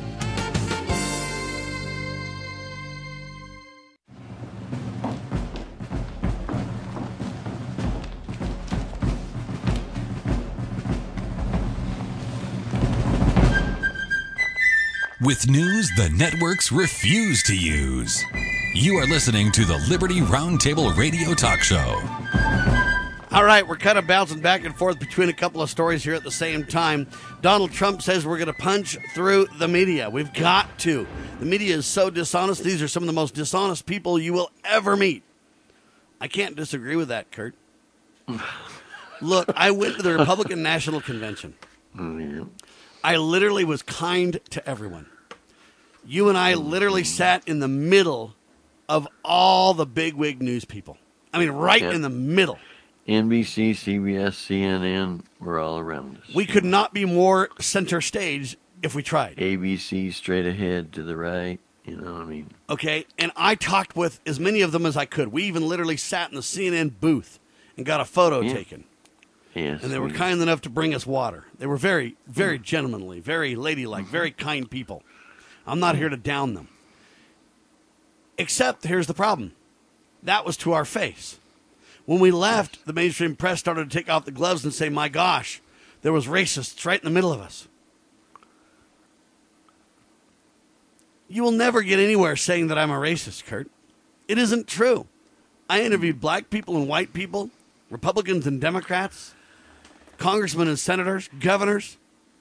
With news the networks refuse to use. You are listening to the Liberty Roundtable Radio Talk Show. All right, we're kind of bouncing back and forth between a couple of stories here at the same time. Donald Trump says we're going to punch through the media. We've got to. The media is so dishonest. These are some of the most dishonest people you will ever meet. I can't disagree with that, Kurt. Look, I went to the Republican National Convention. I literally was kind to everyone. You and I literally sat in the middle of all the bigwig news people. I mean, right Yep. in the middle. N B C, C B S, C N N were all around us. We could not be more center stage if we tried. A B C straight ahead to the right. You know what I mean? Okay, and I talked with as many of them as I could. We even literally sat in the C N N booth and got a photo Yeah. taken. Yes. And they were we- kind enough to bring us water. They were very, very gentlemanly, very ladylike, very kind people. I'm not here to down them. Except, here's the problem. That was to our face. When we left, the mainstream press started to take off the gloves and say, my gosh, there was racists right in the middle of us. You will never get anywhere saying that I'm a racist, Kurt. It isn't true. I interviewed black people and white people, Republicans and Democrats, congressmen and senators, governors.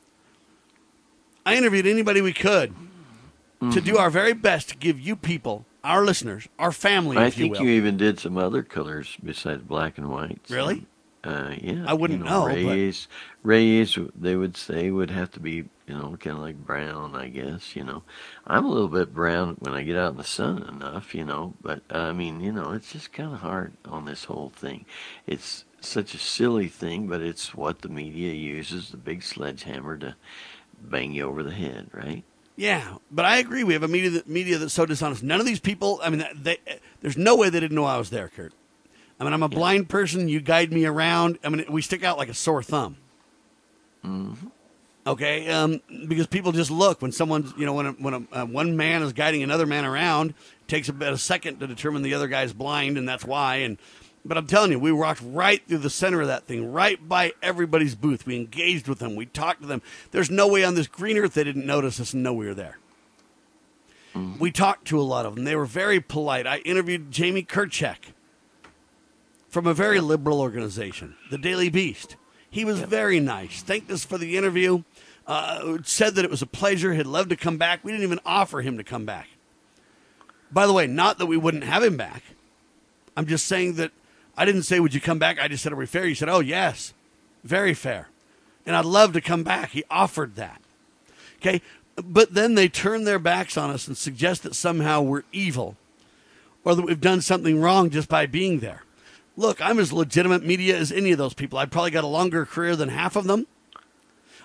I interviewed anybody we could mm-hmm. to do our very best to give you people, our listeners, our family, I if you think will. you even did some other colors besides black and white. So, Really? Uh, yeah. I wouldn't you know. know, but- Rays, rays, they would say, would have to be, you know, kind of like brown, I guess, you know. I'm a little bit brown when I get out in the sun enough, you know. But, uh, I mean, you know, it's just kind of hard on this whole thing. It's such a silly thing, but it's what the media uses, the big sledgehammer to bang you over the head, right? Yeah, but I agree. We have a media that, media that's so dishonest. None of these people, I mean, they, there's no way they didn't know I was there, Kurt. I mean, I'm a yeah. blind person. You guide me around. I mean, we stick out like a sore thumb. Mm-hmm. Okay, um, because people just look when someone's, you know, when a, when a, uh, one man is guiding another man around, it takes about a second to determine the other guy's blind, and that's why. And but I'm telling you, we walked right through the center of that thing, right by everybody's booth. We engaged with them. We talked to them. There's no way on this green earth they didn't notice us and know we were there. Mm-hmm. We talked to a lot of them. They were very polite. I interviewed Jamie Kirchek from a very liberal organization, the Daily Beast. He was yep. very nice. Thanked us for the interview. Uh, said that it was a pleasure. He'd love to come back. We didn't even offer him to come back. By the way, not that we wouldn't have him back. I'm just saying that I didn't say, would you come back? I just said, are we fair? You said, oh, yes. Very fair. And I'd love to come back. He offered that. Okay? But then they turn their backs on us and suggest that somehow we're evil or that we've done something wrong just by being there. Look, I'm as legitimate media as any of those people. I've probably got a longer career than half of them.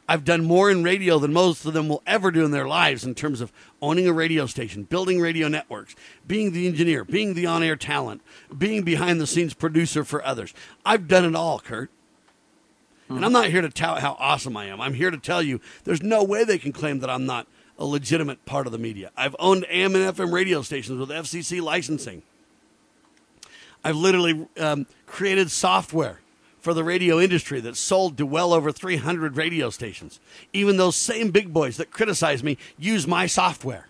I've done more in radio than most of them will ever do in their lives in terms of owning a radio station, building radio networks, being the engineer, being the on-air talent, being behind-the-scenes producer for others. I've done it all, Kurt. Hmm. And I'm not here to tout how awesome I am. I'm here to tell you there's no way they can claim that I'm not a legitimate part of the media. I've owned A M and F M radio stations with F C C licensing. I've literally um, created software for the radio industry that's sold to well over three hundred radio stations. Even those same big boys that criticize me use my software.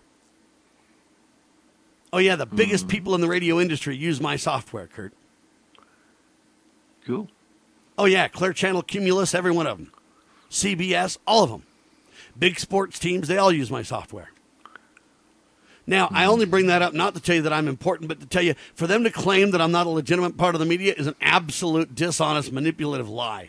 Oh, yeah, the biggest mm. people in the radio industry use my software, Kurt. Cool. Oh, yeah, Clear Channel, Cumulus, every one of them. C B S, all of them. Big sports teams, they all use my software. Now, I only bring that up not to tell you that I'm important, but to tell you, for them to claim that I'm not a legitimate part of the media is an absolute dishonest, manipulative lie.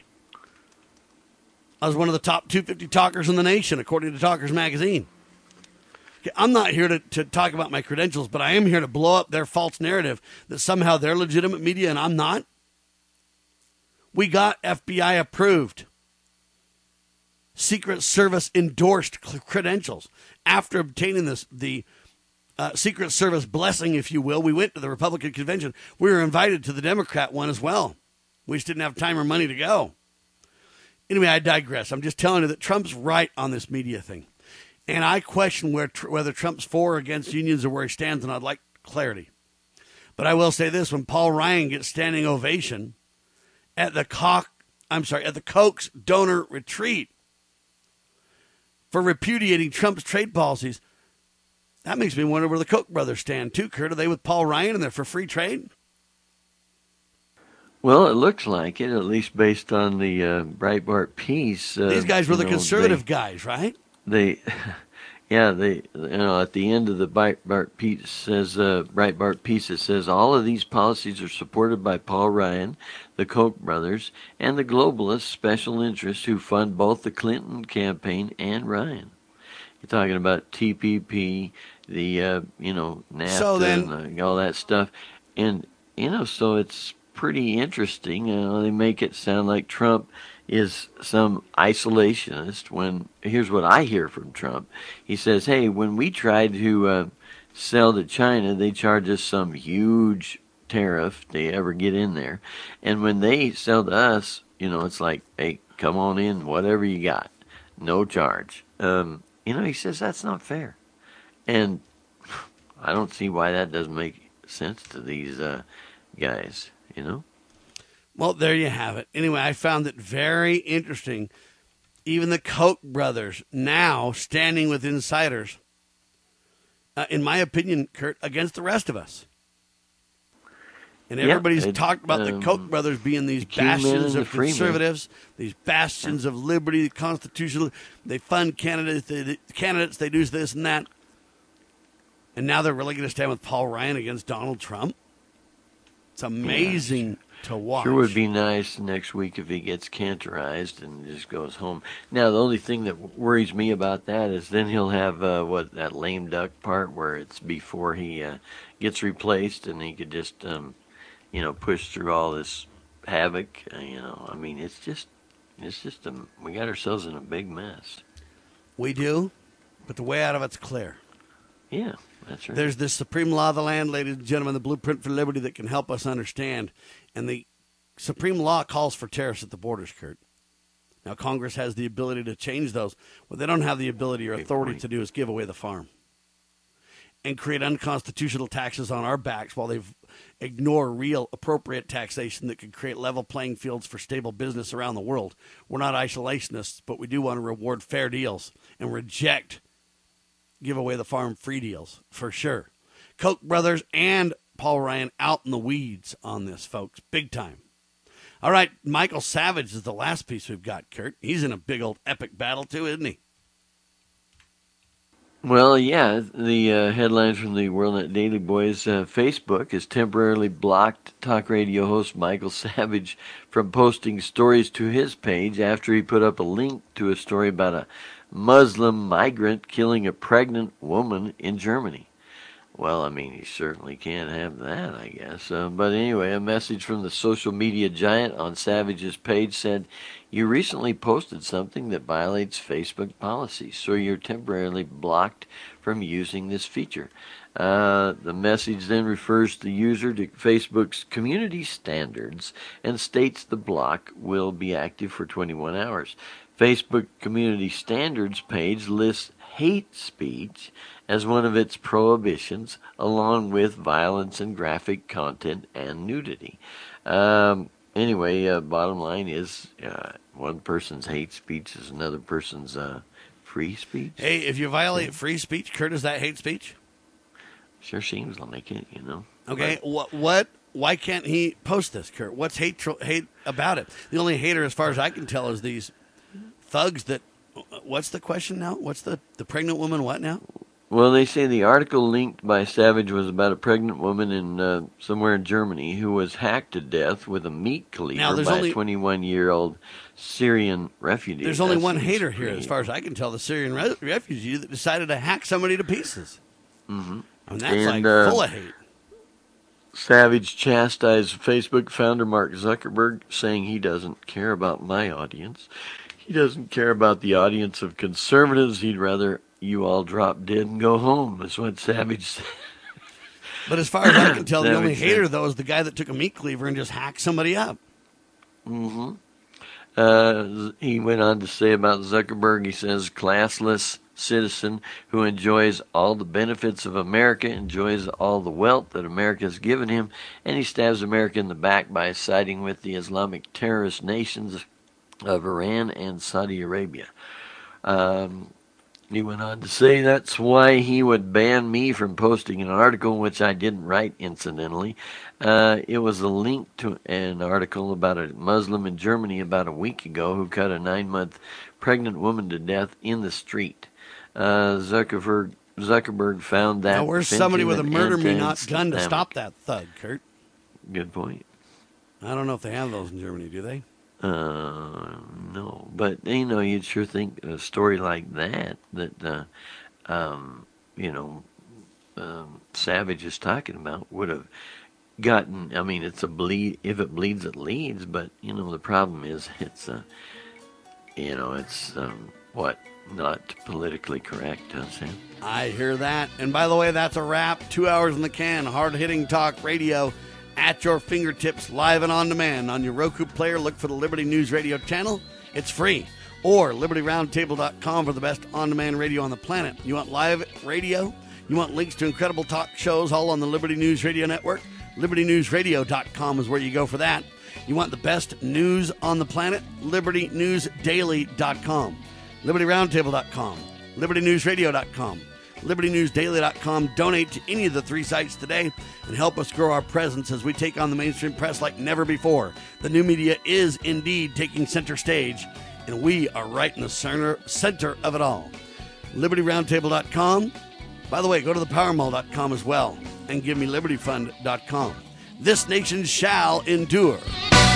I was one of the top two hundred fifty talkers in the nation, according to Talkers Magazine. Okay, I'm not here to, to talk about my credentials, but I am here to blow up their false narrative that somehow they're legitimate media and I'm not. We got F B I approved, Secret Service endorsed credentials. After obtaining this, the Uh, Secret Service blessing, if you will, we went to the Republican convention. We were invited to the Democrat one as well. We just didn't have time or money to go. Anyway, I digress. I'm just telling you that Trump's right on this media thing. And I question where, whether Trump's for or against unions or where he stands, and I'd like clarity. But I will say this, when Paul Ryan gets standing ovation at the Koch, I'm sorry, at the Koch's donor retreat for repudiating Trump's trade policies, that makes me wonder where the Koch brothers stand, too, Kurt. Are they with Paul Ryan and they're for free trade? Well, it looks like it, at least based on the uh, Breitbart piece. Uh, These guys were the know, conservative they, guys, right? They, yeah, they, you know, at the end of the Breitbart piece says, uh, Breitbart piece, it says all of these policies are supported by Paul Ryan, the Koch brothers, and the globalist special interests who fund both the Clinton campaign and Ryan. You're talking about T P P, the, uh, you know, NAFTA, so then, and uh, all that stuff. And, you know, so it's pretty interesting. You know, they make it sound like Trump is some isolationist when, here's what I hear from Trump. He says, hey, when we tried to uh, sell to China, they charge us some huge tariff if they ever get in there. And when they sell to us, you know, it's like, hey, come on in, whatever you got, no charge. Um, you know, he says that's not fair. And I don't see why that doesn't make sense to these uh, guys, you know? Well, there you have it. Anyway, I found it very interesting. Even the Koch brothers now standing with insiders, uh, in my opinion, Kurt, against the rest of us. And everybody's yeah, it, talked about um, the Koch brothers being these bastions of conservatives, these bastions of liberty, constitutional. They fund candidates, they, they, candidates, they do this and that. And now they're really going to stand with Paul Ryan against Donald Trump. It's amazing yeah, to watch. Sure would be nice next week if he gets cantorized and just goes home. Now, the only thing that worries me about that is then he'll have, uh, what, that lame duck part where it's before he uh, gets replaced and he could just... Um, you know, push through all this havoc. You know, I mean, it's just, it's just a, we got ourselves in a big mess. We do, but the way out of it's clear. Yeah, that's right. There's this supreme law of the land, ladies and gentlemen, the blueprint for liberty that can help us understand. And the supreme law calls for tariffs at the borders, Kurt. Now, Congress has the ability to change those. What they don't have the ability or authority to do is give away the farm and create unconstitutional taxes on our backs while they ignore real appropriate taxation that could create level playing fields for stable business around the world. We're not isolationists, but we do want to reward fair deals and reject give away the farm free deals, for sure. Koch brothers and Paul Ryan out in the weeds on this, folks, big time. All right, Michael Savage is the last piece we've got, Kurt. He's in a big old epic battle, too, isn't he? Well, yeah, the uh, headlines from the WorldNet Daily Boys uh, Facebook has temporarily blocked talk radio host Michael Savage from posting stories to his page after he put up a link to a story about a Muslim migrant killing a pregnant woman in Germany. Well, I mean, he certainly can't have that, I guess. Uh, but anyway, a message from the social media giant on Savage's page said, "You recently posted something that violates Facebook policy, so you're temporarily blocked from using this feature." Uh, the message then refers the user to Facebook's community standards and states the block will be active for twenty-one hours. Facebook community standards page lists hate speech as one of its prohibitions, along with violence and graphic content and nudity. Um, anyway, uh, bottom line is uh, one person's hate speech is another person's uh, free speech. Hey, if you violate free speech, Kurt, is that hate speech? Sure seems like it, you know. Okay, what? What? Why can't he post this, Kurt? What's hate hate about it? The only hater, as far as I can tell, is these thugs that. What's the question now? What's the the pregnant woman? What now? Well, they say the article linked by Savage was about a pregnant woman in uh, somewhere in Germany who was hacked to death with a meat cleaver by only, a twenty-one-year-old Syrian refugee. There's only one hater here, as far as I can tell, the Syrian re- refugee that decided to hack somebody to pieces. Mm-hmm. I mean, that's and, like uh, full of hate. Savage chastised Facebook founder Mark Zuckerberg, saying he doesn't care about my audience. He doesn't care about the audience of conservatives. He'd rather you all drop dead and go home, is what Savage said. But as far as I can tell, the only hater, though, is the guy that took a meat cleaver and just hacked somebody up. Mm-hmm. Uh, he went on to say about Zuckerberg, he says, classless citizen who enjoys all the benefits of America, enjoys all the wealth that America has given him, and he stabs America in the back by siding with the Islamic terrorist nations of Iran and Saudi Arabia. Um, he went on to say that's why he would ban me from posting an article, which I didn't write, incidentally. Uh, it was a link to an article about a Muslim in Germany about a week ago who cut a nine-month pregnant woman to death in the street. Uh, Zuckerberg, Zuckerberg found that... Now, where's somebody with a murder-me-not gun to stop that thug, Kurt? Good point. I don't know if they have those in Germany, do they? Uh, no, but you know, you'd sure think a story like that, that, uh, um, you know, um, Savage is talking about would have gotten, I mean, it's a bleed, if it bleeds, it leads, but, you know, the problem is it's, uh, you know, it's, um, what, not politically correct, huh, Sam? I hear that. And by the way, that's a wrap. Two hours in the can, hard-hitting talk radio. At your fingertips, live and on demand. On your Roku player, look for the Liberty News Radio channel. It's free. Or liberty roundtable dot com for the best on-demand radio on the planet. You want live radio? You want links to incredible talk shows all on the Liberty News Radio Network? liberty news radio dot com is where you go for that. You want the best news on the planet? liberty news daily dot com. liberty roundtable dot com. liberty news radio dot com. liberty news daily dot com. Donate to any of the three sites today and help us grow our presence as we take on the mainstream press like never before. The new media is indeed taking center stage, and we are right in the center, center of it all. liberty roundtable dot com. By the way, go to the power mall dot com as well and give me liberty fund dot com. This nation shall endure.